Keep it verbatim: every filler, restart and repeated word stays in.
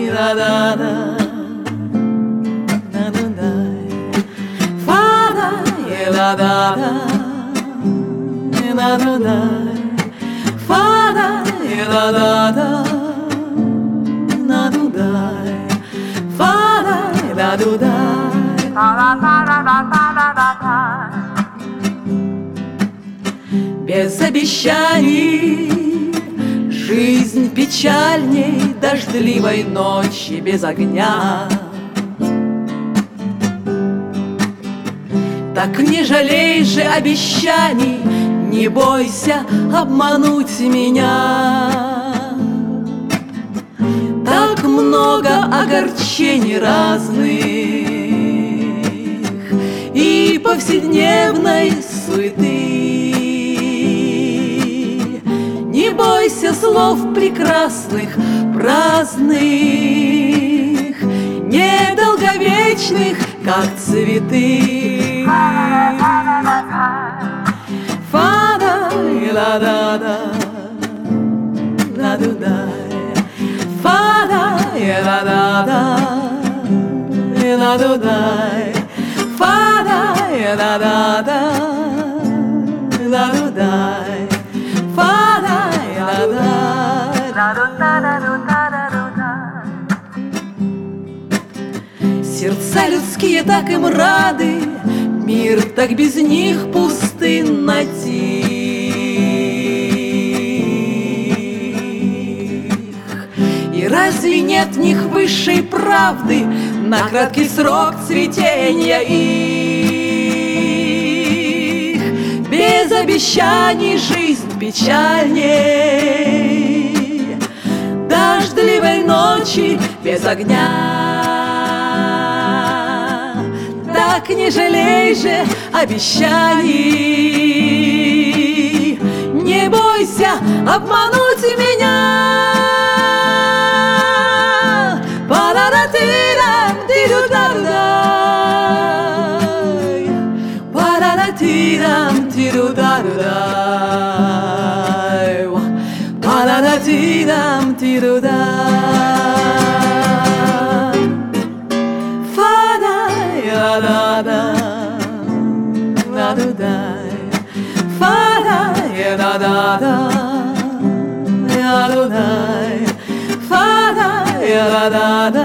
da da da, da da da, fa da da da da, da da da, fa da da da da, da da da, fa da da da da, da da da da da da. Без обещаний жизнь печальней дождливой ночи без огня. Так не жалей же обещаний, не бойся обмануть меня. Так много огорчений разных и повседневной суеты. Не бойся слов прекрасных, праздных, недолговечных, как цветы. Фа-да, ла-да-да, ла-ду-да, фа-да, ла-да-да, ла-ду-да, фа-да, ла-да-да, ла-ду-да. Сердца людские так им рады, мир так без них пустыннотих. И разве нет в них высшей правды на краткий срок цветения их? Без обещаний жизнь печальней дождливой ночи без огня. Так не жалей же обещаний, не бойся обмануть меня. Параратирам тиру-дару-дай, параратирам тиру-дару-дай, параратирам тиру-дай. Da-da, da-da-da, fa-da, da-da-da, da-da-da, fa-da, da-da-da.